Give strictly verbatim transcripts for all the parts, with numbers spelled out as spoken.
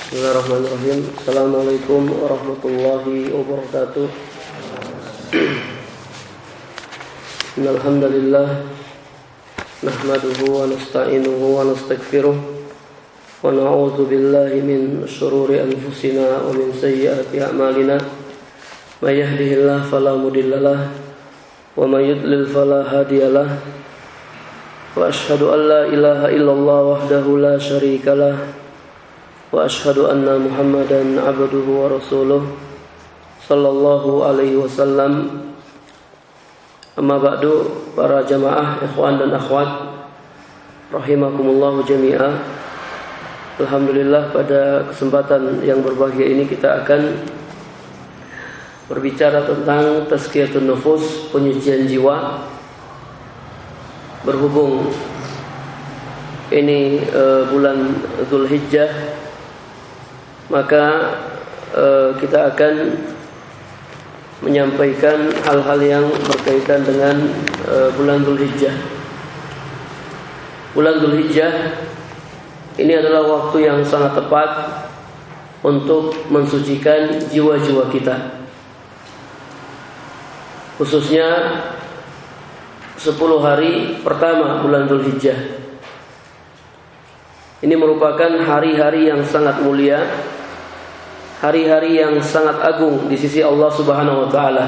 Bismillahirrahmanirrahim. Assalamualaikum warahmatullahi wabarakatuh. Innal hamdalillah nahmaduhu wa nasta'inuhu wa nastaghfiruh wa na'udzu billahi min shururi anfusina wa min sayyiati a'malina. May yahdihillahu fala mudhillalah wa may yudlil fala hadiyalah. Wa asyhadu an la ilaha illallah wahdahu la syarikalah wa asyhadu anna Muhammadan abduhu wa rasuluh sallallahu alaihi wasallam. Amma ba'du, para jamaah ikhwan dan akhwat rahimakumullah jami'ah. Alhamdulillah, pada kesempatan yang berbahagia ini kita akan berbicara tentang tazkiyatun nufus, penyucian jiwa. Berhubung ini uh, bulan Dzulhijjah, maka uh, kita akan menyampaikan hal-hal yang berkaitan dengan uh, bulan Dzulhijjah. Bulan Dzulhijjah ini adalah waktu yang sangat tepat untuk mensucikan jiwa-jiwa kita, khususnya sepuluh hari pertama bulan Dzulhijjah. Ini merupakan hari-hari yang sangat mulia, hari-hari yang sangat agung di sisi Allah Subhanahu wa taala.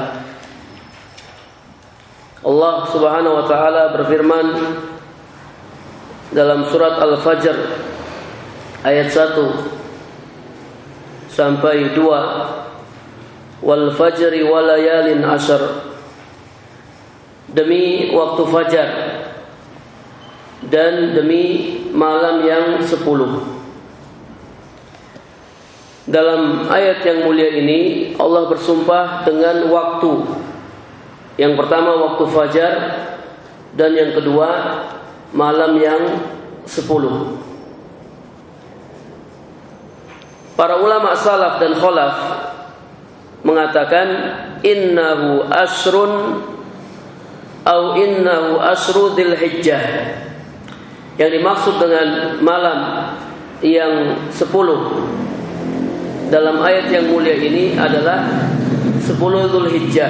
Allah Subhanahu wa taala berfirman dalam surat Al-Fajr ayat satu sampai dua, wal fajri walayalin ashar, demi waktu fajar dan demi malam yang sepuluh. Dalam ayat yang mulia ini Allah bersumpah dengan waktu. Yang pertama waktu fajar, dan yang kedua malam yang sepuluh. Para ulama salaf dan khalaf mengatakan innahu asrun au innahu asru Dzulhijjah. Yang dimaksud dengan malam yang sepuluh dalam ayat yang mulia ini adalah sepuluh Dzulhijjah.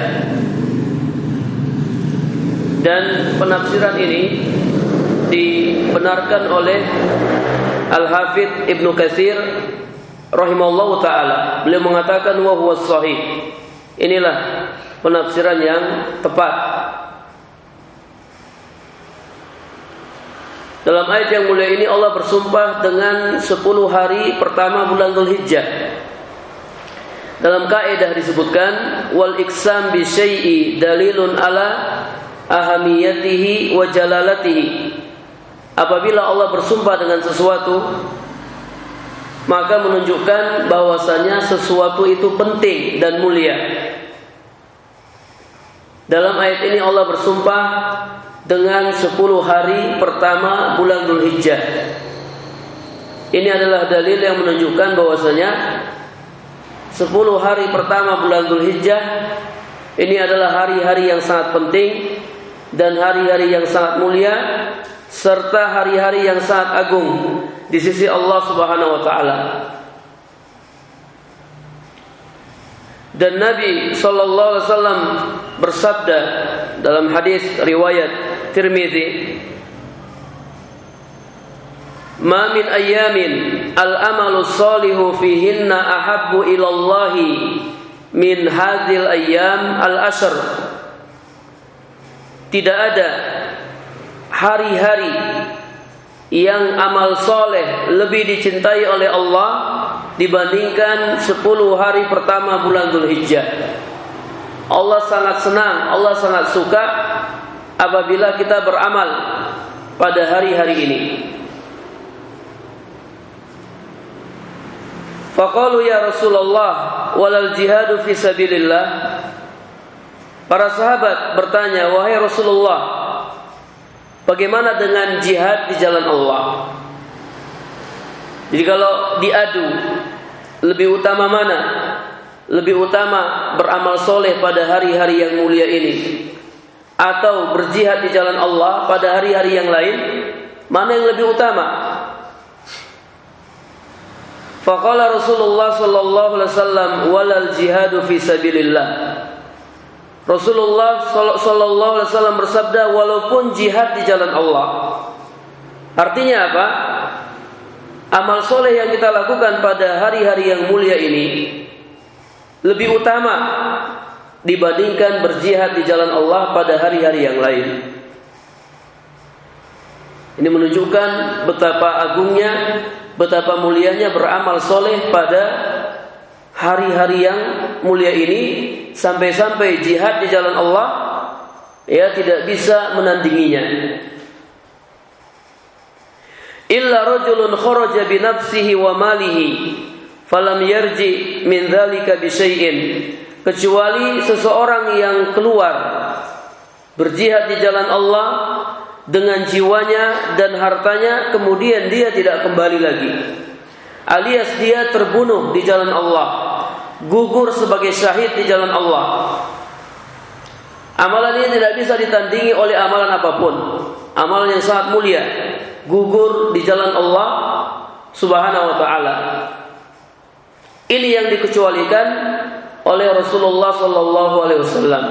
Dan penafsiran ini dibenarkan oleh Al-Hafidz Ibnu Katsir rahimahullahu taala. Beliau mengatakan wa huwa shahih. Inilah penafsiran yang tepat. Dalam ayat yang mulia ini Allah bersumpah dengan sepuluh hari pertama bulan Dzulhijjah. Dalam kaidah disebutkan wal iksam bi syai'i dalilun ala ahamiyatihi wa jalalatihi. Apabila Allah bersumpah dengan sesuatu, maka menunjukkan bahwasanya sesuatu itu penting dan mulia. Dalam ayat ini Allah bersumpah dengan sepuluh hari pertama bulan Dzulhijjah. Ini adalah dalil yang menunjukkan bahwasanya sepuluh hari pertama bulan Dzulhijjah ini adalah hari-hari yang sangat penting dan hari-hari yang sangat mulia, serta hari-hari yang sangat agung di sisi Allah Subhanahu wa taala. Dan Nabi sallallahu alaihi wasallam bersabda dalam hadis riwayat Tirmidzi, "Ma min ayyamin al-amalu shalihu fihinna ahabbu ila Allahi min hadhil ayyam al-ashr." Tidak ada hari-hari yang amal soleh lebih dicintai oleh Allah dibandingkan sepuluh hari pertama bulan Dzulhijjah. Allah sangat senang, Allah sangat suka apabila kita beramal pada hari-hari ini. Faqalu ya Rasulullah walal jihadu fi sabilillah. Para sahabat bertanya, wahai Rasulullah, bagaimana dengan jihad di jalan Allah? Jadi kalau diadu, lebih utama mana? Lebih utama beramal soleh pada hari-hari yang mulia ini, atau berjihad di jalan Allah pada hari-hari yang lain? Mana yang lebih utama? Faqala Rasulullah sallallahu alaihi wasallam walal jihadu fi sabilillah. Rasulullah sallallahu alaihi wasallam bersabda, walaupun jihad di jalan Allah. Artinya apa? Amal soleh yang kita lakukan pada hari-hari yang mulia ini lebih utama dibandingkan berjihad di jalan Allah pada hari-hari yang lain. Ini menunjukkan betapa agungnya, betapa mulianya beramal soleh pada hari-hari yang mulia ini, sampai-sampai jihad di jalan Allah ya tidak bisa menandinginya. Illa rajulun kharaja bi nafsihi wa malihi falam yarji min dzalika bi syai'in, kecuali seseorang yang keluar berjihad di jalan Allah dengan jiwanya dan hartanya, kemudian dia tidak kembali lagi, alias dia terbunuh di jalan Allah, gugur sebagai syahid di jalan Allah. Amalan ini tidak bisa ditandingi oleh amalan apapun. Amalan yang sangat mulia, gugur di jalan Allah Subhanahu wa taala. Ini yang dikecualikan oleh Rasulullah sallallahu alaihi wasallam.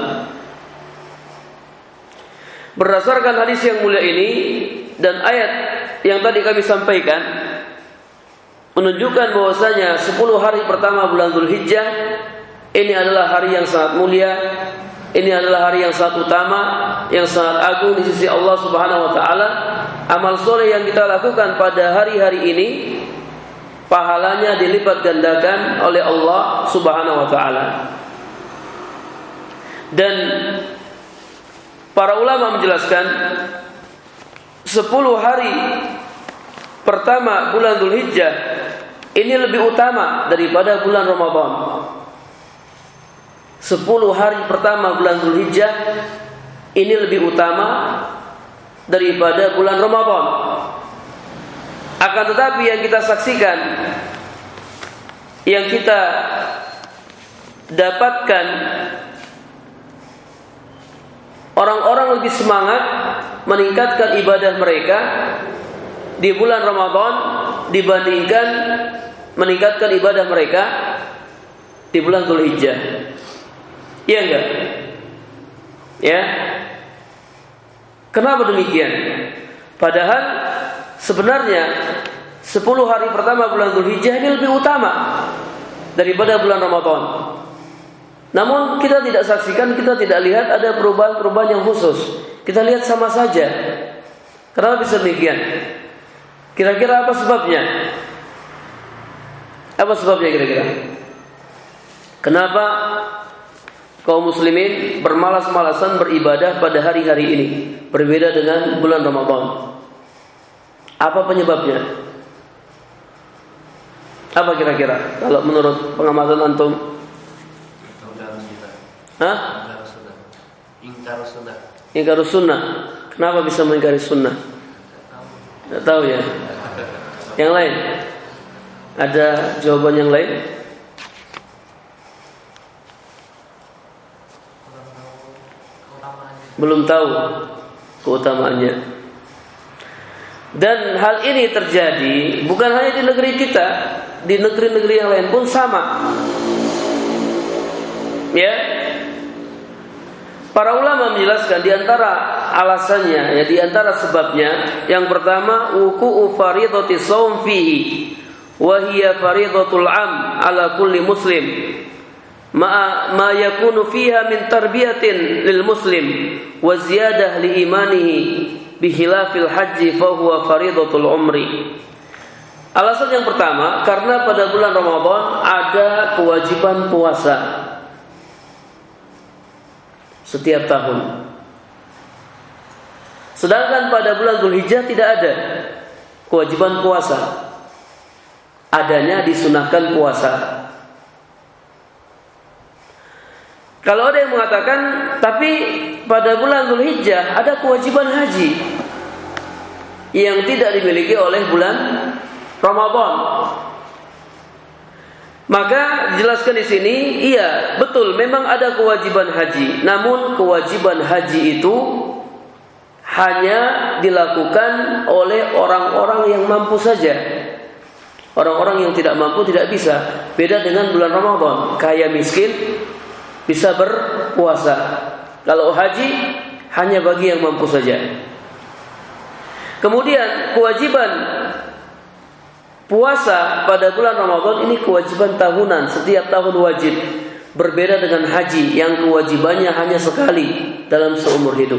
Berdasarkan hadis yang mulia ini dan ayat yang tadi kami sampaikan, menunjukkan bahwasanya sepuluh hari pertama bulan Dzulhijjah ini adalah hari yang sangat mulia, ini adalah hari yang sangat utama, yang sangat agung di sisi Allah Subhanahu wa taala. Amal soleh yang kita lakukan pada hari-hari ini pahalanya dilipat gandakan oleh Allah Subhanahu wa taala. Dan para ulama menjelaskan sepuluh hari pertama bulan Dzulhijjah ini lebih utama daripada bulan Ramadan. Sepuluh hari pertama bulan Dzulhijjah ini lebih utama daripada bulan Ramadan. Akan tetapi yang kita saksikan, yang kita dapatkan, orang-orang lebih semangat meningkatkan ibadah mereka di bulan Ramadan dibandingkan meningkatkan ibadah mereka di bulan Dzulhijjah. Iya enggak? Ya. Kenapa demikian? Padahal sebenarnya sepuluh hari pertama bulan Dzulhijjah ini lebih utama daripada bulan Ramadan. Namun kita tidak saksikan, kita tidak lihat ada perubahan-perubahan yang khusus. Kita lihat sama saja. Kenapa bisa demikian? Kira-kira apa sebabnya? Apa sebabnya kira-kira? Kenapa kaum muslimin bermalas-malasan beribadah pada hari-hari ini, berbeda dengan bulan Ramadan? Apa penyebabnya? Apa kira-kira kalau menurut pengamatan antum? Hah? Ingkar sunnah. Ingkar sunnah. Kenapa bisa mengingkari sunnah? Tidak tahu ya. Yang lain? Ada jawaban yang lain? Belum tahu keutamaannya. Dan hal ini terjadi bukan hanya di negeri kita, di negeri-negeri yang lain pun sama. Ya. Para ulama menjelaskan di antara alasannya, ya di antara sebabnya, yang pertama wuqu'u fardhati shaum fihi wa hiya fardhatul 'am 'ala kulli muslim ma ma yakunu fiha min tarbiyatin lil muslim wa ziyadah li imanihi bi khilafil haji fa huwa fardhatul umri. Alasan yang pertama, karena pada bulan Ramadan ada kewajiban puasa setiap tahun. Sedangkan pada bulan Dzulhijjah tidak ada kewajiban puasa. Adanya disunahkan puasa. Kalau ada yang mengatakan, tapi pada bulan Dzulhijjah ada kewajiban haji yang tidak dimiliki oleh bulan Ramadan. Maka jelaskan di sini, iya betul memang ada kewajiban haji. Namun kewajiban haji itu hanya dilakukan oleh orang-orang yang mampu saja. Orang-orang yang tidak mampu tidak bisa. Beda dengan bulan Ramadan, kaya miskin bisa berpuasa. Kalau haji hanya bagi yang mampu saja. Kemudian kewajiban puasa pada bulan Ramadan ini kewajiban tahunan, setiap tahun wajib. Berbeda dengan haji yang kewajibannya hanya sekali dalam seumur hidup.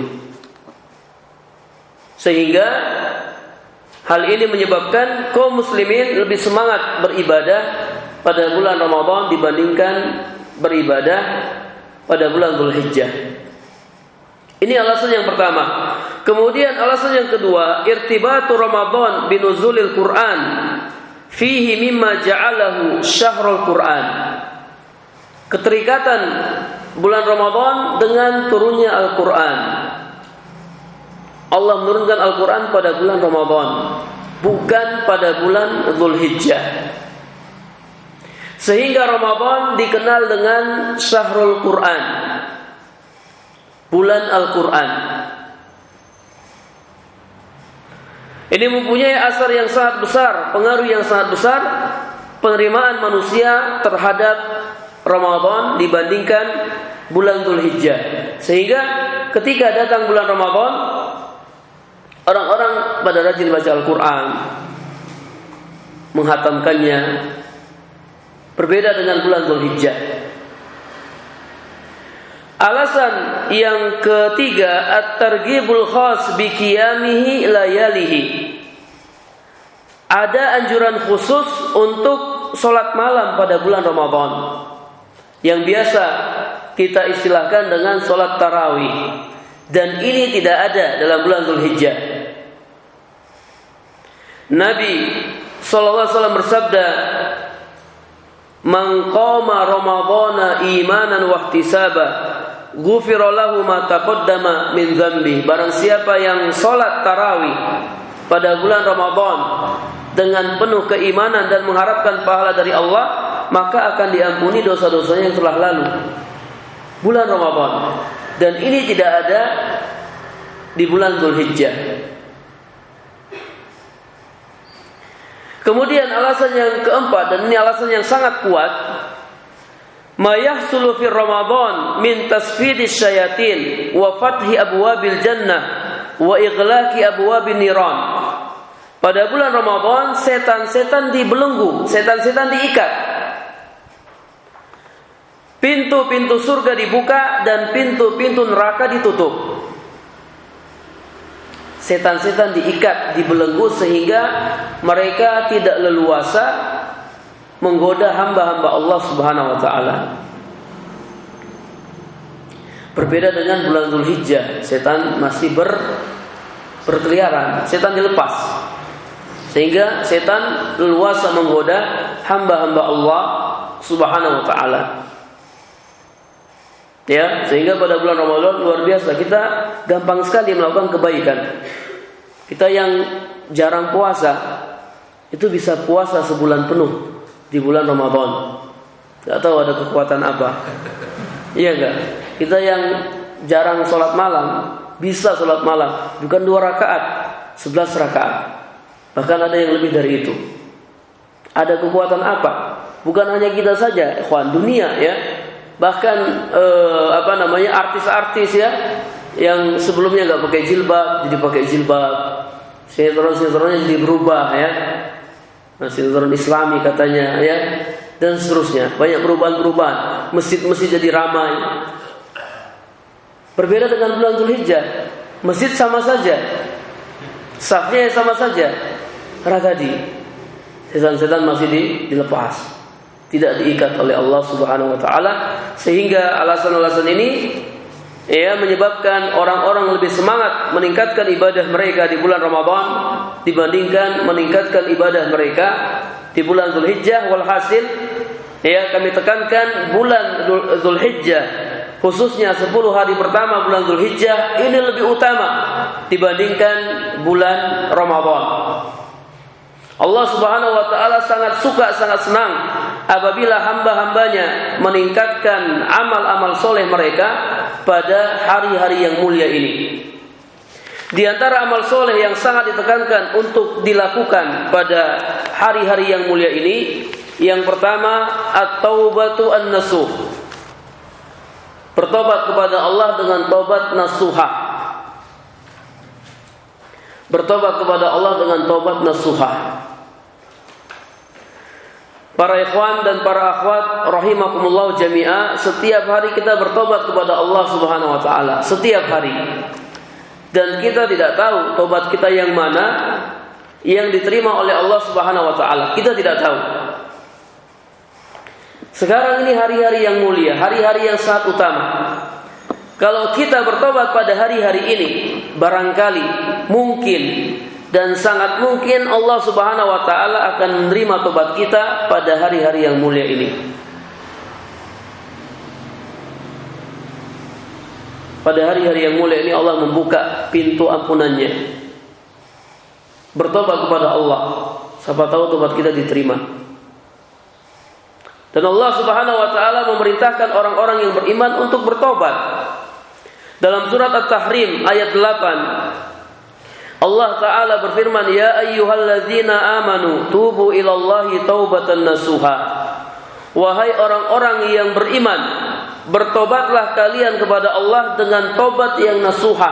Sehingga hal ini menyebabkan kaum muslimin lebih semangat beribadah pada bulan Ramadan dibandingkan beribadah pada bulan Dzulhijjah. Ini alasan yang pertama. Kemudian alasan yang kedua, irtibatu Ramadan binuzulil Quran fihi mimma ja'alahu syahrul Quran. Keterikatan bulan Ramadan dengan turunnya Al-Quran. Allah menurunkan Al-Quran pada bulan Ramadan, bukan pada bulan Dzulhijjah. Sehingga Ramadan dikenal dengan syahrul Quran, bulan Al-Quran. Ini mempunyai asar yang sangat besar, pengaruh yang sangat besar penerimaan manusia terhadap Ramadan dibandingkan bulan Dzulhijjah. Sehingga ketika datang bulan Ramadan, orang-orang pada rajin baca Al-Quran, menghatamkannya. Berbeda dengan bulan Dzulhijjah. Alasan yang ketiga, at-targhibul khas bi qiyamihi layalihi. Ada anjuran khusus untuk sholat malam pada bulan Ramadan, yang biasa kita istilahkan dengan sholat tarawih. Dan ini tidak ada dalam bulan Dzulhijjah. Nabi sallallahu alaihi wasallam bersabda, "Man qama Ramadhana imanan wa ihtisaba, ghufira lahu ma taqaddama min dzambi." Barang siapa yang salat tarawih pada bulan Ramadan dengan penuh keimanan dan mengharapkan pahala dari Allah, maka akan diampuni dosa-dosanya yang telah lalu. Bulan Ramadan. Dan ini tidak ada di bulan Dzulhijjah. Kemudian alasan yang keempat, dan ini alasan yang sangat kuat, ma yahsulu fi Ramadan min tasfidis syayatin wa fathi abwabil jannah wa ighlaqi abwabin niran. Pada bulan Ramadan setan-setan dibelenggu, setan-setan diikat. Pintu-pintu surga dibuka dan pintu-pintu neraka ditutup. Setan-setan diikat, dibelenggu sehingga mereka tidak leluasa menggoda hamba-hamba Allah Subhanahu wa taala. Berbeda dengan bulan Dzulhijjah, setan masih ber berkeliaran, setan dilepas. Sehingga setan leluasa menggoda hamba-hamba Allah Subhanahu wa taala. Ya, sehingga pada bulan Ramadan luar biasa kita gampang sekali melakukan kebaikan. Kita yang jarang puasa itu bisa puasa sebulan penuh di bulan Ramadan. Tidak tahu ada kekuatan apa. Iya enggak? Kita yang jarang sholat malam bisa sholat malam, bukan dua rakaat, sebelas rakaat. Bahkan ada yang lebih dari itu. Ada kekuatan apa? Bukan hanya kita saja, ikhwan, dunia ya. Bahkan eh, apa namanya artis-artis ya yang sebelumnya nggak pakai jilbab jadi pakai jilbab, sinetron-sinetronnya jadi berubah ya, nah, sinetron Islami katanya ya, dan seterusnya, banyak perubahan-perubahan. Masjid-masjid jadi ramai. Berbeda dengan bulan Dzulhijjah, masjid sama saja, safnya sama saja, ragadi, setan-setan masih dilepas, tidak diikat oleh Allah Subhanahu wa taala. Sehingga alasan-alasan ini ya menyebabkan orang-orang lebih semangat meningkatkan ibadah mereka di bulan Ramadan dibandingkan meningkatkan ibadah mereka di bulan Dzulhijjah. Walhasil ya kami tekankan bulan Dzulhijjah, khususnya sepuluh hari pertama bulan Dzulhijjah ini lebih utama dibandingkan bulan Ramadan. Allah Subhanahu wa taala sangat suka, sangat senang apabila hamba-hambanya meningkatkan amal-amal soleh mereka pada hari-hari yang mulia ini. Di antara amal soleh yang sangat ditekankan untuk dilakukan pada hari-hari yang mulia ini, yang pertama at-taubatu an-nasuh. Bertobat kepada Allah dengan tobat nasuhah. Bertobat kepada Allah dengan tobat nasuhah. Para ikhwan dan para akhwat rahimakumullah jami'ah, setiap hari kita bertobat kepada Allah Subhanahu wa taala, setiap hari. Dan kita tidak tahu tobat kita yang mana yang diterima oleh Allah Subhanahu wa taala. Kita tidak tahu. Sekarang ini hari-hari yang mulia, hari-hari yang sangat utama. Kalau kita bertobat pada hari-hari ini, barangkali, mungkin dan sangat mungkin Allah Subhanahu wa taala akan menerima tobat kita pada hari-hari yang mulia ini. Pada hari-hari yang mulia ini Allah membuka pintu ampunannya. Bertobat kepada Allah, siapa tahu tobat kita diterima. Dan Allah Subhanahu wa taala memerintahkan orang-orang yang beriman untuk bertobat. Dalam surat At-Tahrim ayat delapan, Allah taala berfirman, "Ya ayyuhalladzina amanu tubu ilallahi taubatan nasuha." Wahai orang-orang yang beriman, bertobatlah kalian kepada Allah dengan tobat yang nasuha.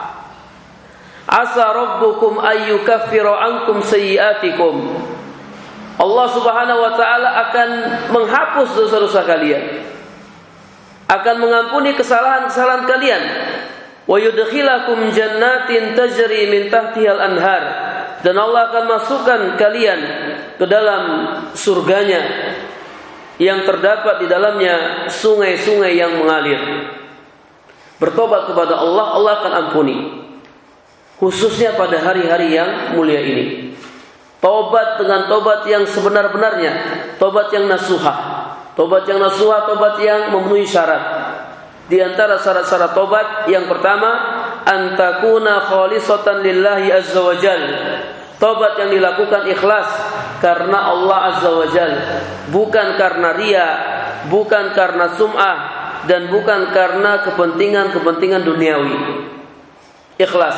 Asa rabbukum ayyukaffira ankum sayyi'atikum. Allah Subhanahu wa taala akan menghapus dosa-dosa kalian, akan mengampuni kesalahan-kesalahan kalian, wa yudkhilakum jannatin tajri min tahtihal anhar, dan Allah akan masukkan kalian ke dalam surganya yang terdapat di dalamnya sungai-sungai yang mengalir. Bertobat kepada Allah, Allah akan ampuni, khususnya pada hari-hari yang mulia ini. Tobat dengan tobat yang sebenar-benarnya, tobat yang nasuhah. Tobat yang nasuhah, tobat yang memenuhi syarat. Di antara syarat-syarat tobat yang pertama, antakuna khalisatan lillahi azza wajal. Tobat yang dilakukan ikhlas karena Allah azza wajal, bukan karena riya, bukan karena sum'ah, dan bukan karena kepentingan-kepentingan duniawi. Ikhlas.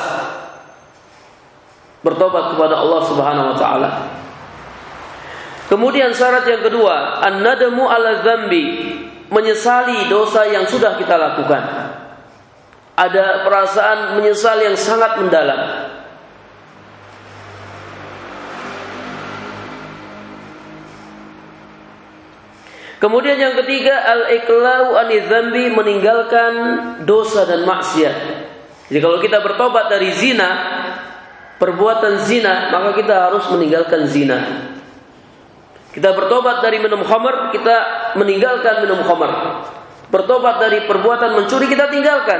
Bertobat kepada Allah Subhanahu wa taala. Kemudian syarat yang kedua, an-nadamu 'ala dzambi, menyesali dosa yang sudah kita lakukan. Ada perasaan menyesal yang sangat mendalam. Kemudian yang ketiga, al-iqla'u 'ani dzambi, meninggalkan dosa dan maksiat. Jadi kalau kita bertobat dari zina, perbuatan zina, maka kita harus meninggalkan zina. Kita bertobat dari minum khamar, kita meninggalkan minum khamar. Bertobat dari perbuatan mencuri, kita tinggalkan.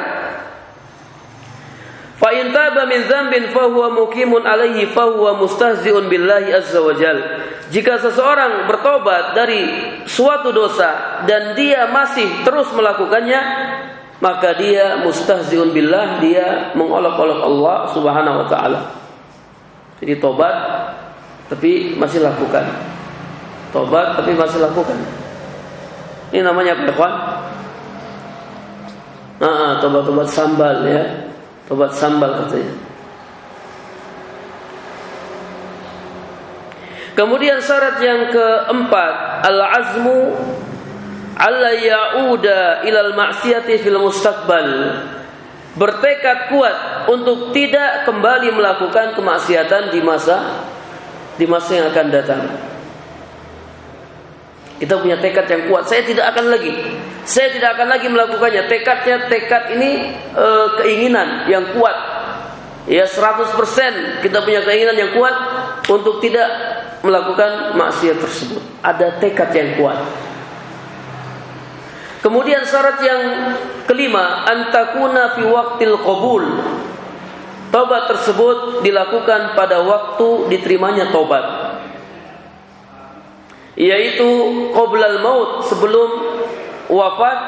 Fa in taba min dzambin fa huwa muqimun alaihi fa huwa mustahzi'un billahi azza wajal. Jika seseorang bertobat dari suatu dosa dan dia masih terus melakukannya, maka dia mustahzi'un billah, dia mengolok-olok Allah Subhanahu wa taala. Jadi tobat tapi masih lakukan. Tobat tapi masih lakukan. Ini namanya apa, ikhwan? Nah, tobat-tobat sambal ya. Tobat sambal katanya. Kemudian syarat yang keempat, al-azmu alla ya'uda ilal ma'siyati fil mustaqbal. Bertekad kuat untuk tidak kembali melakukan kemaksiatan di masa di masa yang akan datang. Kita punya tekad yang kuat. Saya tidak akan lagi. Saya tidak akan lagi melakukannya. Tekadnya tekad ini e, keinginan yang kuat. Ya seratus persen kita punya keinginan yang kuat untuk tidak melakukan maksiat tersebut. Ada tekad yang kuat. Kemudian syarat yang kelima, antakuna fi waqtil qabul. Tobat tersebut dilakukan pada waktu diterimanya tobat, yaitu qoblal maut, sebelum wafat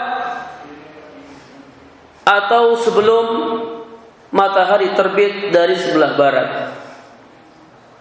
atau sebelum matahari terbit dari sebelah barat.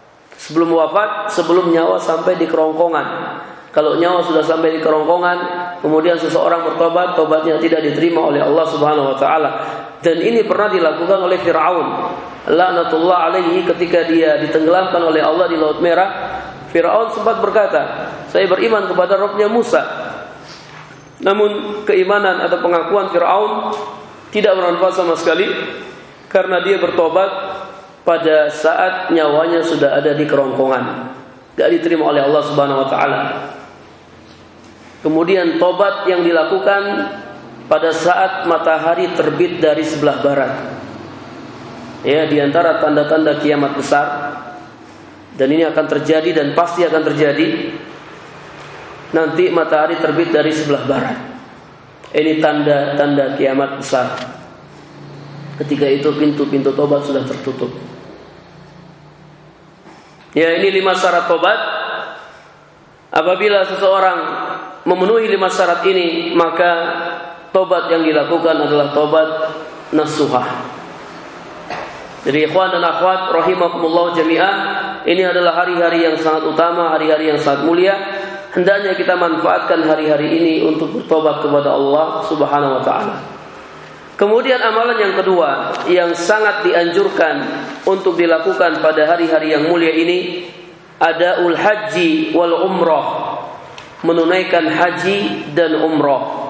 Sebelum wafat, sebelum nyawa sampai di kerongkongan. Kalau nyawa sudah sampai di kerongkongan, kemudian seseorang bertobat, tobatnya tidak diterima oleh Allah Subhanahu wa taala. Dan ini pernah dilakukan oleh Firaun. Laknatullah alaihi, ketika dia ditenggelamkan oleh Allah di Laut Merah, Firaun sempat berkata, "Saya beriman kepada Rabbnya Musa." Namun keimanan atau pengakuan Firaun tidak bermanfaat sama sekali, karena dia bertobat pada saat nyawanya sudah ada di kerongkongan, tidak diterima oleh Allah Subhanahu wa taala. Kemudian tobat yang dilakukan pada saat matahari terbit dari sebelah barat. Ya, di antara tanda-tanda kiamat besar, dan ini akan terjadi dan pasti akan terjadi. Nanti matahari terbit dari sebelah barat. Ini tanda-tanda kiamat besar. Ketika itu pintu-pintu tobat sudah tertutup. Ya, ini lima syarat tobat. Apabila seseorang memenuhi lima syarat ini, maka tobat yang dilakukan adalah tobat nasuhah. Jadi ikhwan dan akhwat rahimakumullah jami'ah, ini adalah hari-hari yang sangat utama, hari-hari yang sangat mulia. Hendaknya kita manfaatkan hari-hari ini untuk bertobat kepada Allah Subhanahu wa taala. Kemudian amalan yang kedua yang sangat dianjurkan untuk dilakukan pada hari-hari yang mulia ini, adaul haji wal umrah, menunaikan haji dan umrah.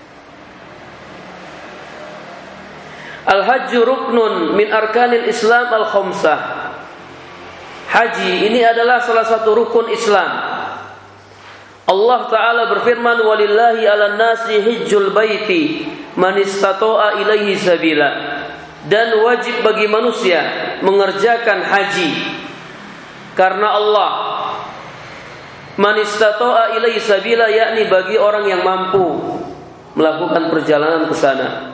Al-hajju ruknun min arkanil Islam al-khamsah. Haji ini adalah salah satu rukun Islam. Allah Ta'ala berfirman, walillahi ala nasi hijjul baiti man istata'a ilaihi sabila. Dan wajib bagi manusia mengerjakan haji karena Allah. Man istata'a ilaihi sabila, yakni bagi orang yang mampu melakukan perjalanan ke sana.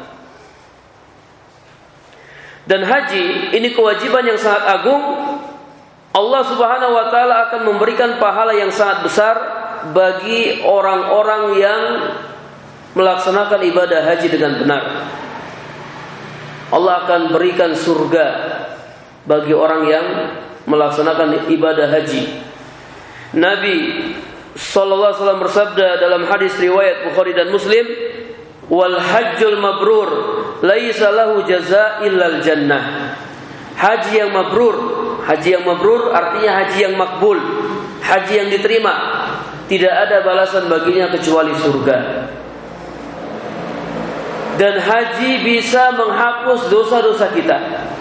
Dan haji ini kewajiban yang sangat agung. Allah Subhanahu wa taala akan memberikan pahala yang sangat besar bagi orang-orang yang melaksanakan ibadah haji dengan benar. Allah akan berikan surga bagi orang yang melaksanakan ibadah haji. Nabi sallallahu alaihi wasallam bersabda dalam hadis riwayat Bukhari dan Muslim, wal hajjul mabrur laisa lahu jazaa illal jannah. Haji yang mabrur, haji yang mabrur artinya haji yang makbul, haji yang diterima, tidak ada balasan baginya kecuali surga. Dan haji bisa menghapus dosa-dosa kita.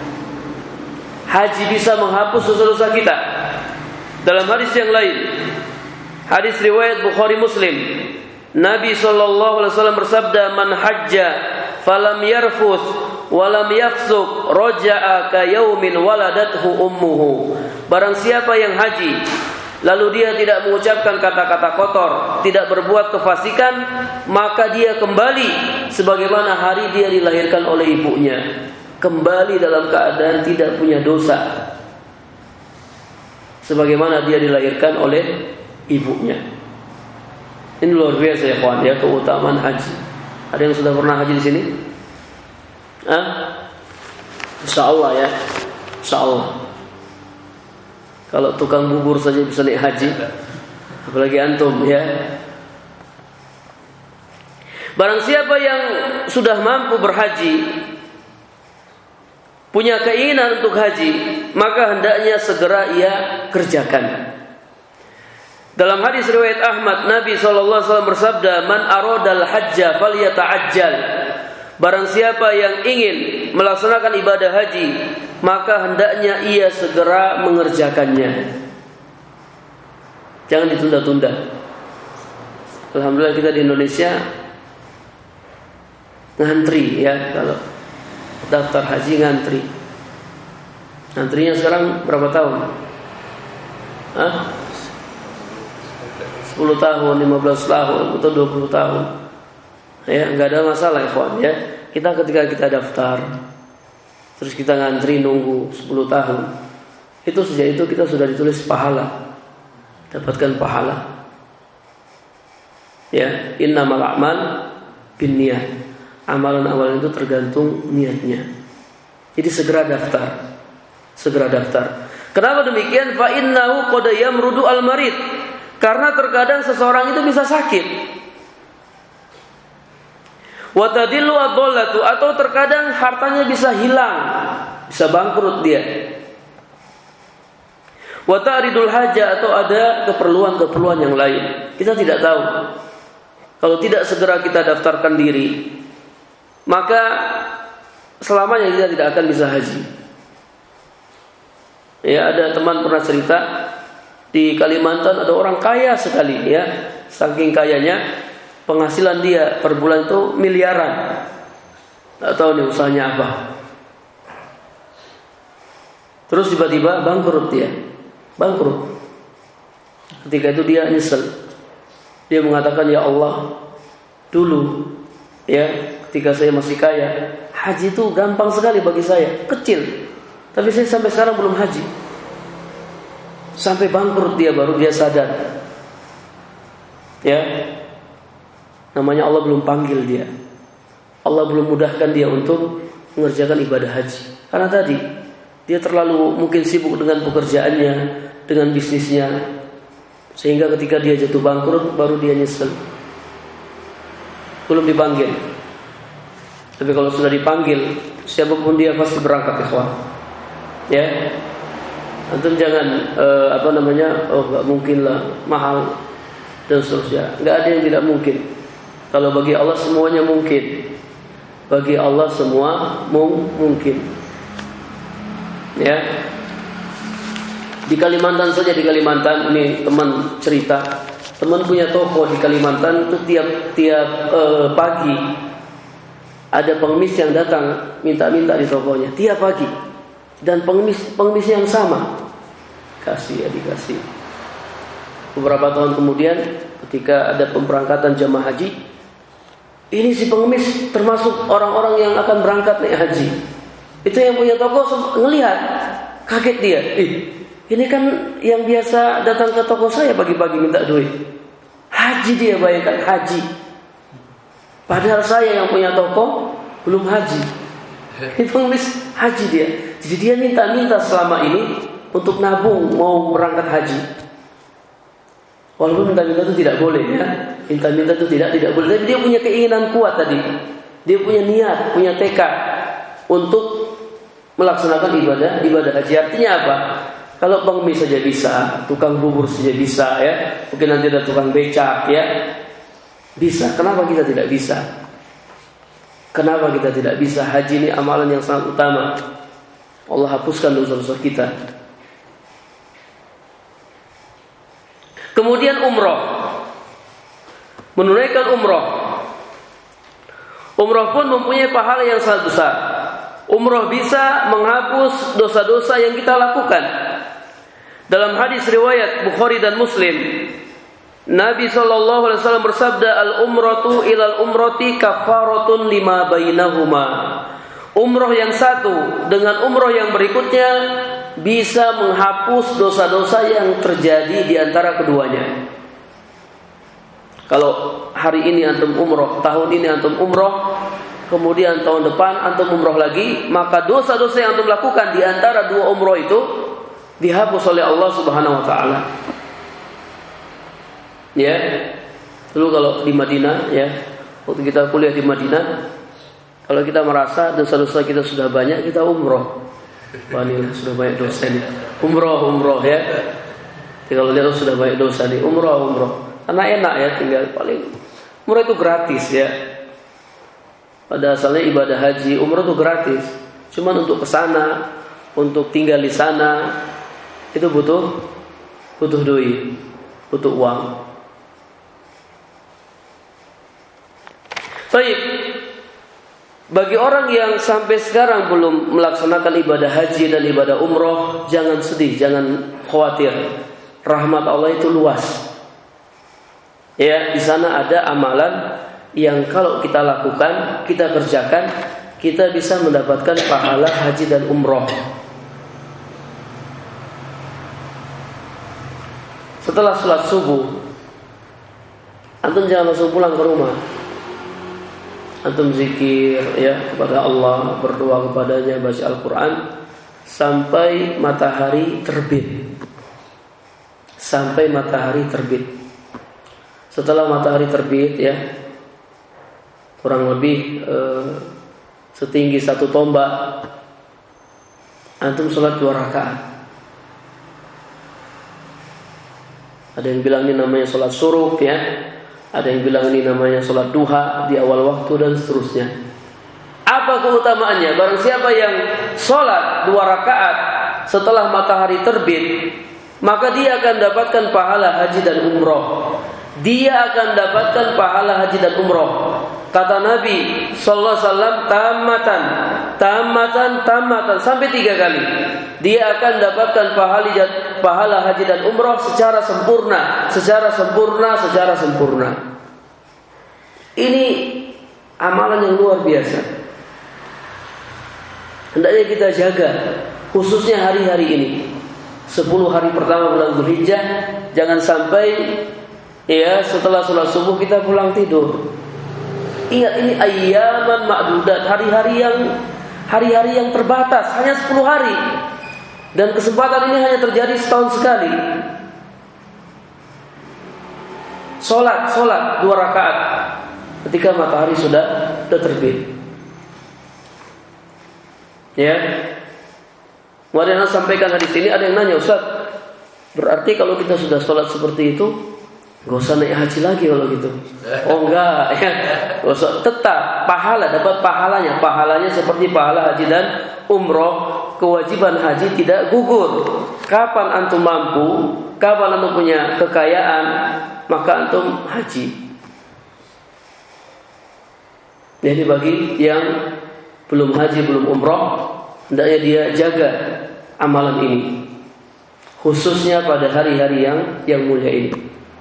Haji bisa menghapus dosa-dosa kita. Dalam hadis yang lain, hadis riwayat Bukhari Muslim, Nabi sallallahu alaihi wasallam bersabda, man hajja falam yarfuth walam yafsuq raja'a ka yaumin waladathu ummuhu. Barang siapa yang haji lalu dia tidak mengucapkan kata-kata kotor, tidak berbuat kefasikan, maka dia kembali sebagaimana hari dia dilahirkan oleh ibunya. Kembali dalam keadaan tidak punya dosa, sebagaimana dia dilahirkan oleh ibunya. Ini luar biasa ya kawan, ya, keutamaan haji. Ada yang sudah pernah haji di sini? Hah? Insyaallah ya, insyaallah. Kalau tukang bubur saja bisa naik haji, apalagi antum ya. Barang siapa yang sudah mampu berhaji, punya keinginan untuk haji, maka hendaknya segera ia kerjakan. Dalam hadis riwayat Ahmad, Nabi sallallahu alaihi wasallam bersabda, man aradal hajja falyata'ajjal. Barang siapa yang ingin melaksanakan ibadah haji, maka hendaknya ia segera mengerjakannya. Jangan ditunda-tunda. Alhamdulillah kita di Indonesia ngantri ya, kalau daftar haji ngantri. Ngantrinya sekarang berapa tahun? Hah? sepuluh tahun, lima belas tahun, atau dua puluh tahun. Ya, enggak ada masalah ikhwan ya. Kita ketika kita daftar terus kita ngantri nunggu sepuluh tahun, itu sejak itu kita sudah ditulis pahala, dapatkan pahala. Ya, innamal a'mal binniyat. Amalan-amalan itu tergantung niatnya. Jadi segera daftar. Segera daftar. Kenapa demikian? Fa innahu qad yamrudu al-marid. Karena terkadang seseorang itu bisa sakit. Wa tadillu ad-dhallatu, atau terkadang hartanya bisa hilang, bisa bangkrut dia. Wa ta'ridul haja, atau ada keperluan-keperluan yang lain. Kita tidak tahu. Kalau tidak segera kita daftarkan diri, maka selamanya kita tidak akan bisa haji. Ya, ada teman pernah cerita di Kalimantan ada orang kaya sekali, ya, saking kayanya penghasilan dia per bulan itu miliaran. Tidak tahu nih usahanya apa. Terus tiba-tiba bangkrut dia. Bangkrut. Ketika itu dia nyesel. Dia mengatakan, ya Allah, dulu ya ketika saya masih kaya, haji itu gampang sekali bagi saya, kecil. Tapi saya sampai sekarang belum haji. Sampai bangkrut dia baru dia sadar. Ya. Namanya Allah belum panggil dia. Allah belum mudahkan dia untuk mengerjakan ibadah haji. Karena tadi dia terlalu mungkin sibuk dengan pekerjaannya, dengan bisnisnya, sehingga ketika dia jatuh bangkrut baru dia nyesel. Belum dipanggil. Tapi kalau sudah dipanggil, siapapun dia pasti berangkat, ikhwan. Ya. Antum jangan uh, apa namanya, oh enggak mungkin lah, mahal dan seterusnya. Enggak ada yang tidak mungkin. Kalau bagi Allah semuanya mungkin. Bagi Allah semua mung- mungkin. Ya. Di Kalimantan saja, di Kalimantan ini teman cerita, teman punya toko di Kalimantan itu tiap tiap uh, pagi ada pengemis yang datang minta-minta di tokonya tiap pagi, dan pengemis pengemis yang sama, kasih ya dikasih. Beberapa tahun kemudian ketika ada pemberangkatan jamaah haji, ini si pengemis termasuk orang-orang yang akan berangkat naik haji. Itu yang punya toko ngelihat, kaget dia, ih ini kan yang biasa datang ke toko saya pagi-pagi minta duit. Haji dia, bayangkan, haji. Padahal saya yang punya toko belum haji. Ini pengemis haji dia. Jadi dia minta-minta selama ini untuk nabung mau berangkat haji. Walaupun minta-minta itu tidak boleh, ya. Minta-minta itu tidak tidak boleh. Tapi dia punya keinginan kuat tadi. Dia punya niat, punya tekad untuk melaksanakan ibadah ibadah haji. Artinya apa? Kalau pengemis saja bisa, tukang bubur saja bisa, ya. Mungkin nanti ada tukang becak, ya. Bisa. Kenapa kita tidak bisa? Kenapa kita tidak bisa? Haji ini amalan yang sangat utama. Allah hapuskan dosa-dosa kita. Kemudian umroh. Menunaikan umroh. Umroh pun mempunyai pahala yang sangat besar. Umroh bisa menghapus dosa-dosa yang kita lakukan. Dalam hadis riwayat Bukhari dan Muslim, Nabi shallallahu alaihi wasallam bersabda, al-umratu ilal umrati kafaratun lima bainahuma. Umroh yang satu dengan umroh yang berikutnya bisa menghapus dosa-dosa yang terjadi di antara keduanya. Kalau hari ini antum umroh, tahun ini antum umroh, kemudian tahun depan antum umroh lagi, maka dosa-dosa yang antum lakukan di antara dua umroh itu dihapus oleh Allah Subhanahu wa taala. Ya. Dulu kalau di Madinah, ya, waktu kita kuliah di Madinah, kalau kita merasa dosa-dosa kita sudah banyak, kita umroh. Wah, ini sudah banyak dosa nih. Umroh, umroh, ya. Jadi kalau lihat sudah banyak dosa nih, umroh, umroh. Karena enak, ya, tinggal paling umroh itu gratis, ya. Pada asalnya ibadah haji, umroh itu gratis. Cuma untuk kesana, untuk tinggal di sana, itu butuh butuh duit, butuh uang. Baik. Bagi orang yang sampai sekarang belum melaksanakan ibadah haji dan ibadah umroh, jangan sedih, jangan khawatir. Rahmat Allah itu luas. Ya, di sana ada amalan yang kalau kita lakukan, kita kerjakan, kita bisa mendapatkan pahala haji dan umroh. Setelah sholat subuh, antum jangan langsung pulang ke rumah. Antum zikir, ya, kepada Allah, berdoa kepadanya, baca Al-Quran sampai matahari terbit. Sampai matahari terbit. Setelah matahari terbit, ya, kurang lebih eh, setinggi satu tombak, antum sholat dua rakaat. Ada yang bilang ini namanya sholat syuruk ya, ada yang bilang ini namanya sholat duha di awal waktu dan seterusnya. Apa keutamaannya? Barang siapa yang sholat dua rakaat setelah matahari terbit, maka dia akan dapatkan pahala haji dan umroh. Dia akan dapatkan pahala haji dan umroh. Kata Nabi sallallahu alaihi wasallam, tamatan, tamatan, tamatan, sampai tiga kali. Dia akan dapatkan pahala pahala haji dan umroh secara sempurna, secara sempurna, secara sempurna. Ini amalan yang luar biasa. Hendaknya kita jaga, khususnya hari-hari ini. Sepuluh hari pertama bulan Dzulhijjah, jangan sampai ya setelah sholat subuh kita pulang tidur. Ingat, ini ayyaman ma'dudat, hari-hari yang hari-hari yang terbatas, hanya sepuluh hari. Dan kesempatan ini hanya terjadi setahun sekali. Sholat, sholat dua rakaat ketika matahari sudah sudah terbit. Ya. Kemudian sampaikan hadis ini, ada yang nanya, Ustaz, berarti kalau kita sudah sholat seperti itu, gak usah naik haji lagi kalau gitu? Oh enggak, ya. Gak usah. Tetap pahala, dapat pahalanya. Pahalanya seperti pahala haji dan umroh. Kewajiban haji tidak gugur. Kapan antum mampu, kapan antum punya kekayaan, maka antum haji. Jadi bagi yang belum haji, belum umroh, hendaknya dia jaga amalan ini, khususnya pada hari-hari yang yang mulia ini.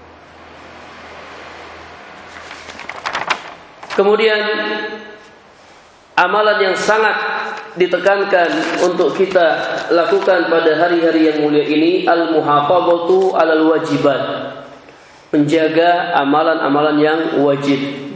Kemudian amalan yang sangat ditekankan untuk kita lakukan pada hari-hari yang mulia ini, al-muhafadzatu 'alal wajibat, menjaga amalan-amalan yang wajib.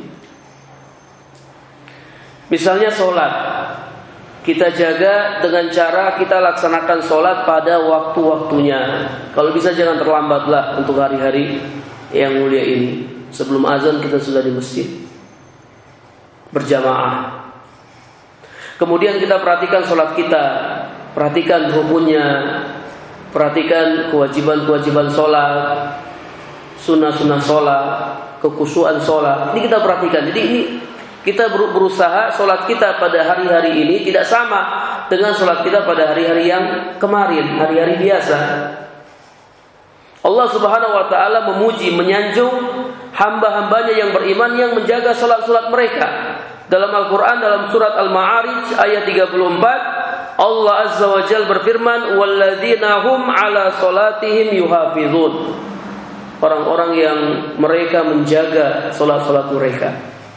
Misalnya sholat, kita jaga dengan cara kita laksanakan sholat pada waktu-waktunya. Kalau bisa jangan terlambatlah untuk hari-hari yang mulia ini. Sebelum azan kita sudah di masjid berjamaah. Kemudian kita perhatikan sholat kita, perhatikan rukunnya, perhatikan kewajiban-kewajiban sholat, sunnah-sunnah sholat, kekhusyuan sholat. Ini kita perhatikan. Jadi ini kita berusaha sholat kita pada hari-hari ini tidak sama dengan sholat kita pada hari-hari yang kemarin, hari-hari biasa. Allah Subhanahu wa ta'ala memuji, menyanjung hamba-hambanya yang beriman yang menjaga sholat-sholat mereka. Dalam Al-Quran, dalam surat Al-Ma'arij ayat tiga puluh empat, Allah Azza wa Jalla berfirman, walladzina hum ala sholatihim yuhafizun. Orang-orang yang mereka menjaga sholat-sholat mereka.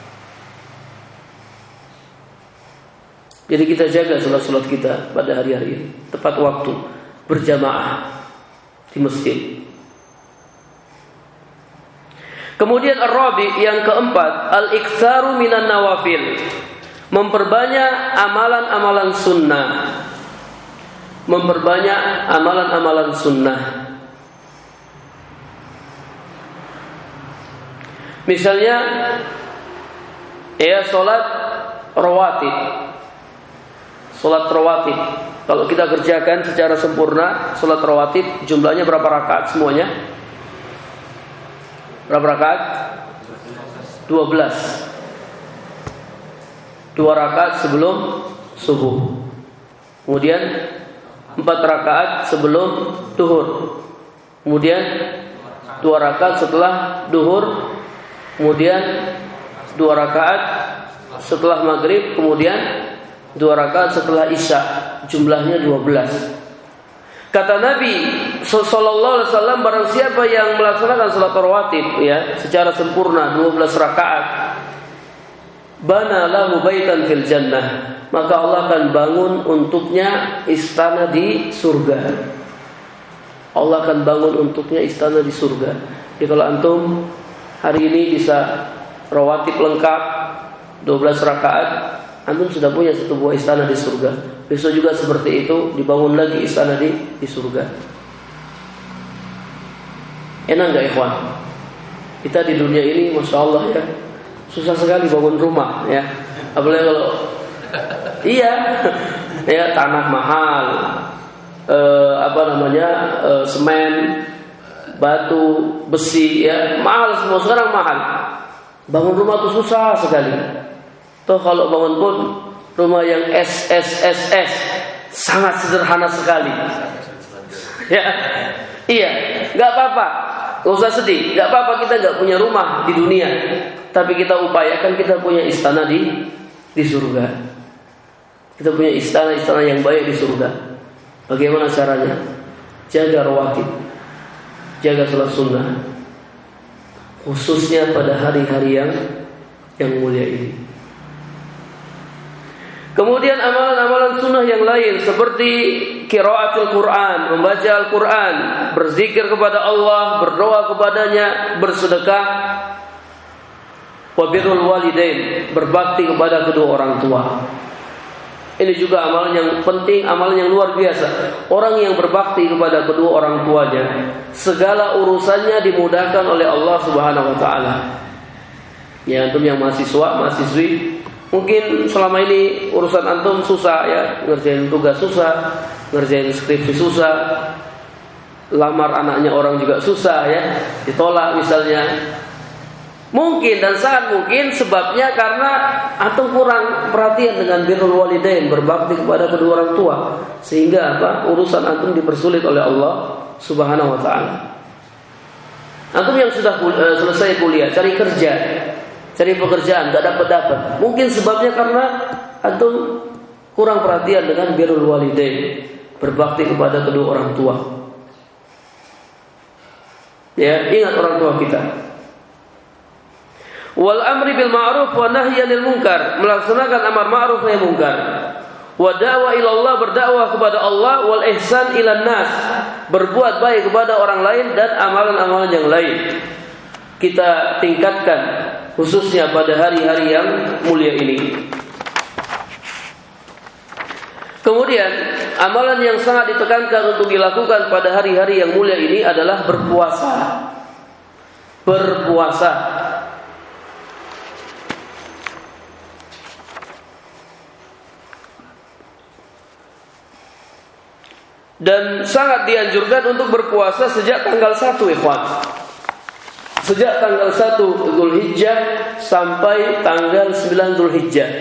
Jadi kita jaga sholat-sholat kita pada hari-hari ini, tepat waktu, berjamaah di masjid. Kemudian ar-rabi, yang keempat, al-iktsaru minan nawafil, memperbanyak amalan-amalan sunnah. Memperbanyak amalan-amalan sunnah. Misalnya, ya sholat rawatib. Sholat rawatib, kalau kita kerjakan secara sempurna, sholat rawatib jumlahnya berapa rakaat semuanya? Berapa rakaat? dua belas. Dua rakaat sebelum subuh. Kemudian empat rakaat sebelum duhur. Kemudian dua rakaat setelah duhur. Kemudian dua rakaat setelah maghrib. Kemudian dua rakaat setelah isya. Jumlahnya dua belas. Kata Nabi sallallahu alaihi wasallam, barang siapa yang melaksanakan salat rawatib ya secara sempurna dua belas rakaat, bana lahu baitan fil jannah, maka Allah akan bangun untuknya istana di surga. Allah akan bangun untuknya istana di surga. Jadi kalau antum hari ini bisa rawatib lengkap dua belas rakaat, antum sudah punya satu buah istana di surga. Besok juga seperti itu, dibangun lagi istana di, di surga. Enak gak ikhwan? Kita di dunia ini Masya Allah ya, susah sekali bangun rumah ya. Apalagi kalau iya ya tanah mahal, eh, apa namanya eh, semen, batu, besi ya mahal semua sekarang mahal. Bangun rumah tuh susah sekali. Toh kalau bangun pun rumah yang S S S S sangat sederhana sekali. Ya, iya, nggak apa-apa, nggak usah sedih, nggak apa-apa kita nggak punya rumah di dunia, tapi kita upayakan kita punya istana di di surga. Kita punya istana-istana yang baik di surga. Bagaimana caranya? Jaga rawatib, jaga salat sunnah, khususnya pada hari-hari yang yang mulia ini. Kemudian amalan-amalan sunnah yang lain seperti qiraatul Quran, membaca Al-Quran, berzikir kepada Allah, berdoa kepadanya, bersedekah, wa birrul walidain, berbakti kepada kedua orang tua. Ini juga amalan yang penting, amalan yang luar biasa. Orang yang berbakti kepada kedua orang tuanya, segala urusannya dimudahkan oleh Allah Subhanahu wa taala. Ya, antum yang mahasiswa, mahasiswi, mungkin selama ini urusan antum susah ya, ngerjain tugas susah, ngerjain skripsi susah, lamar anaknya orang juga susah ya, ditolak misalnya. Mungkin dan sangat mungkin sebabnya karena antum kurang perhatian dengan birrul walidain, berbakti kepada kedua orang tua, sehingga apa? Urusan antum dipersulit oleh Allah Subhanahu wa taala. Antum yang sudah uh, selesai kuliah, cari kerja, cari pekerjaan, gak dapat-dapat. Mungkin sebabnya karena antum kurang perhatian dengan birrul walidain, berbakti kepada kedua orang tua. Ya, ingat orang tua kita. Wal amri bil ma'ruf wa nahyi 'anil munkar, melaksanakan amar ma'ruf nahi munkar. Wa da'wa ila Allah, berdakwah kepada Allah, wal ihsan ila nas, berbuat baik kepada orang lain dan amalan-amalan yang lain. Kita tingkatkan khususnya pada hari-hari yang mulia ini. Kemudian amalan yang sangat ditekankan untuk dilakukan pada hari-hari yang mulia ini adalah berpuasa. Berpuasa. Dan sangat dianjurkan untuk berpuasa sejak tanggal satu, ikhwan. Sejak tanggal satu Dzulhijjah sampai tanggal sembilan Dzulhijjah.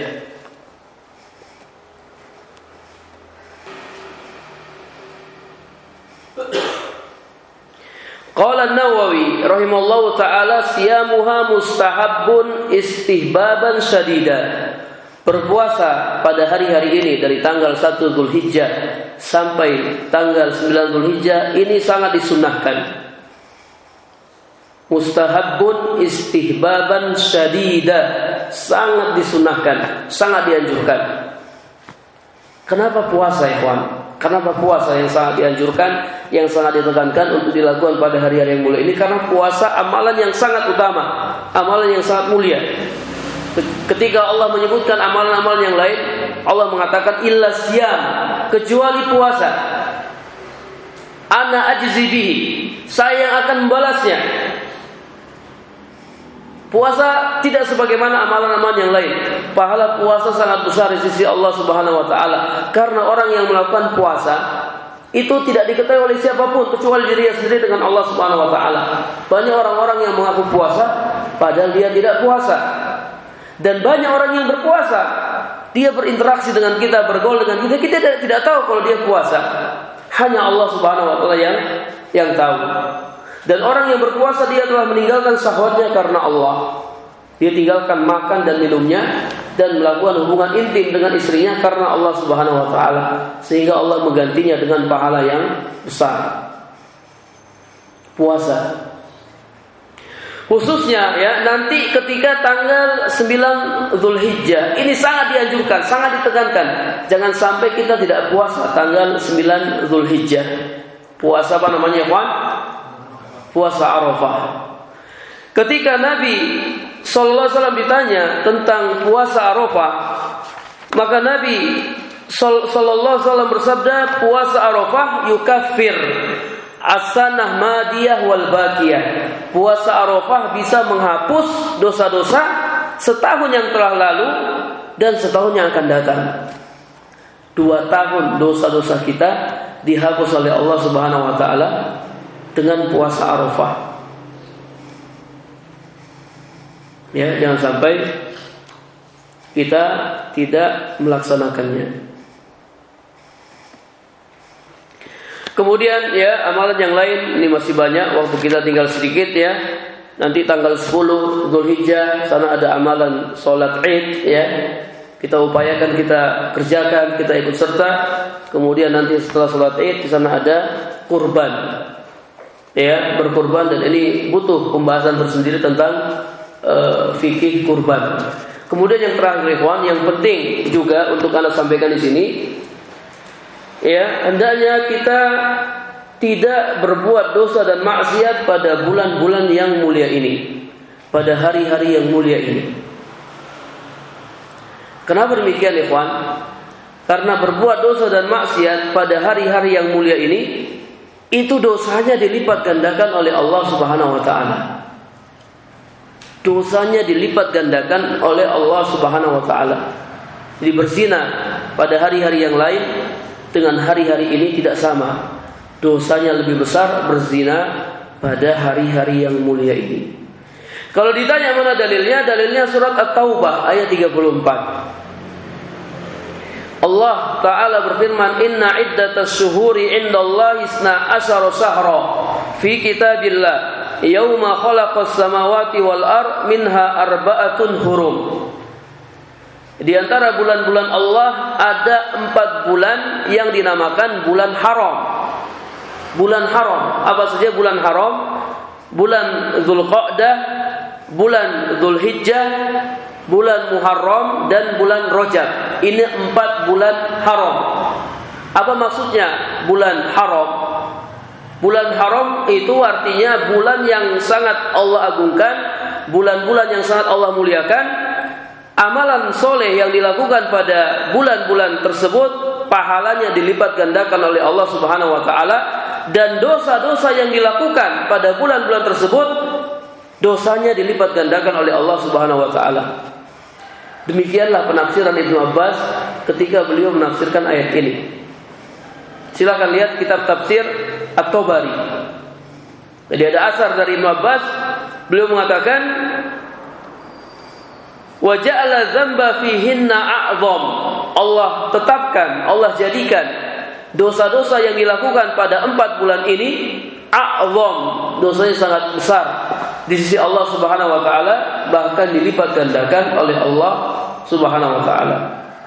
Qala An-Nawawi rahimallahu taala, siyamuha mustahabbun istihbaban syadida. Berpuasa pada hari-hari ini dari tanggal satu Dzulhijjah sampai tanggal sembilan Dzulhijjah ini sangat disunnahkan. Mustahabbun istihbaban syadida, sangat disunnahkan, sangat dianjurkan. Kenapa puasa, ikhwan? Kenapa puasa yang sangat dianjurkan, yang sangat ditekankan untuk dilakukan pada hari-hari yang mulia ini? Karena puasa amalan yang sangat utama, amalan yang sangat mulia. Ketika Allah menyebutkan amalan-amalan yang lain, Allah mengatakan illa siyam, kecuali puasa. Ana ajzi bihi, saya yang akan membalasnya. Puasa tidak sebagaimana amalan-amalan yang lain. Pahala puasa sangat besar di sisi Allah Subhanahu wa taala. Karena orang yang melakukan puasa itu tidak diketahui oleh siapapun kecuali dirinya sendiri dengan Allah Subhanahu wa taala. Banyak orang-orang yang mengaku puasa padahal dia tidak puasa. Dan banyak orang yang berpuasa, dia berinteraksi dengan kita, bergaul dengan kita, kita tidak, tidak tahu kalau dia puasa. Hanya Allah Subhanahu wa taala yang yang tahu. Dan orang yang berpuasa, dia telah meninggalkan syahwatnya karena Allah. Dia tinggalkan makan dan minumnya dan melakukan hubungan intim dengan istrinya karena Allah Subhanahu wa taala, sehingga Allah menggantinya dengan pahala yang besar. Puasa. Khususnya ya nanti ketika tanggal sembilan Dzulhijjah ini sangat dianjurkan, sangat ditekankan. Jangan sampai kita tidak puasa tanggal sembilan Dzulhijjah. Puasa apa namanya, Pak? Puasa Arafah. Ketika Nabi sallallahu alaihi wasallam ditanya tentang puasa Arafah, maka Nabi sallallahu alaihi wasallam bersabda, puasa Arafah yukaffir as-sanah madiyah wal baqiyah. Puasa Arafah bisa menghapus dosa-dosa setahun yang telah lalu dan setahun yang akan datang. Dua tahun dosa-dosa kita dihapus oleh Allah Subhanahu wa taala dengan puasa Arafah. Ya, jangan sampai kita tidak melaksanakannya. Kemudian ya, amalan yang lain ini masih banyak, waktu kita tinggal sedikit ya. Nanti tanggal sepuluh Dzulhijjah sana ada amalan salat Id ya. Kita upayakan, kita kerjakan, kita ikut serta. Kemudian nanti setelah salat Id di sana ada kurban. Ya, berkurban, dan ini butuh pembahasan tersendiri tentang uh, fikih kurban. Kemudian yang terakhir ikhwan, yang penting juga untuk Anda sampaikan di sini, ya, hendaknya kita tidak berbuat dosa dan maksiat pada bulan-bulan yang mulia ini, pada hari-hari yang mulia ini. Kenapa demikian ikhwan? Karena berbuat dosa dan maksiat pada hari-hari yang mulia ini, itu dosanya dilipat gandakan oleh Allah Subhanahu wa taala. Dosanya dilipat gandakan oleh Allah Subhanahu wa taala. Jadi berzina pada hari-hari yang lain dengan hari-hari ini tidak sama. Dosanya lebih besar berzina pada hari-hari yang mulia ini. Kalau ditanya mana dalilnya? Dalilnya surat At-Taubah ayat tiga puluh empat. Allah Ta'ala berfirman, Inna iddatas syuhuri indallahi isna asyara syahra fi kitabillah yawma khalaqas samawati wal ar minha arba'atun hurum. Di antara bulan-bulan Allah ada empat bulan yang dinamakan bulan haram. Bulan haram, apa saja bulan haram? Bulan Dzulqa'dah, bulan Dzulhijjah, bulan Muharram, dan bulan Rajab. Ini empat bulan haram. Apa maksudnya bulan haram? Bulan haram itu artinya bulan yang sangat Allah agungkan, bulan-bulan yang sangat Allah muliakan. Amalan soleh yang dilakukan pada bulan-bulan tersebut pahalanya dilipat gandakan oleh Allah Subhanahu wa taala, dan dosa-dosa yang dilakukan pada bulan-bulan tersebut dosanya dilipat gandakan oleh Allah Subhanahu wa taala. Demikianlah penafsiran Ibnu Abbas ketika beliau menafsirkan ayat ini. Silakan lihat kitab tafsir At-Tabari. Jadi ada asar dari Ibnu Abbas, beliau mengatakan wa ja'ala dzamba fihinna a'zam. Allah tetapkan, Allah jadikan dosa-dosa yang dilakukan pada empat bulan ini a'zam, dosanya sangat besar di sisi Allah Subhanahu wa taala, bahkan dilipat gandakan oleh Allah Subhanahu wa taala.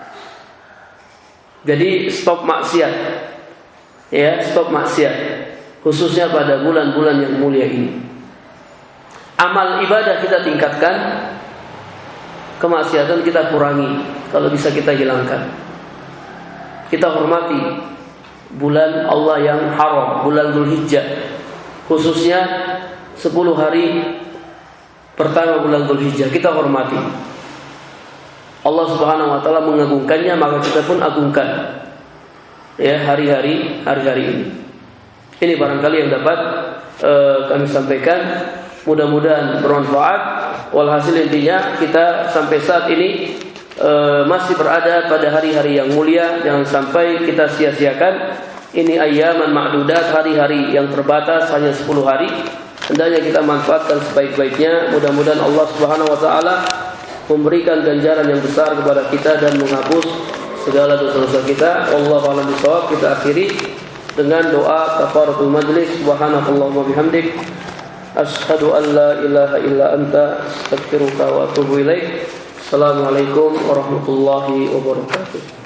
Jadi stop maksiat. Ya, stop maksiat, khususnya pada bulan-bulan yang mulia ini. Amal ibadah kita tingkatkan, kemaksiatan kita kurangi, kalau bisa kita hilangkan. Kita hormati bulan Allah yang haram, bulan Dzulhijjah, khususnya sepuluh hari pertama bulan Dzulhijjah kita hormati. Allah Subhanahu wa taala mengagungkannya, maka kita pun agungkan ya hari-hari hari-hari ini. Ini barangkali yang dapat uh, kami sampaikan, mudah-mudahan bermanfaat. Walhasil intinya kita sampai saat ini uh, masih berada pada hari-hari yang mulia, jangan sampai kita sia-siakan. Ini ayyaman ma'dudat, hari-hari yang terbatas, hanya sepuluh hari. Hendaknya kita manfaatkan sebaik-baiknya. Mudah-mudahan Allah Subhanahu wa taala memberikan ganjaran yang besar kepada kita dan menghapus segala dosa-dosa kita. Wallahu a'lam bishawab. Kita akhiri dengan doa kafaratul majlis. Subhanakallahumma bihamdik, asyhadu an la ilaha illa anta, astaghfiruka wa atubu ilaik. Assalamualaikum warahmatullahi wabarakatuh.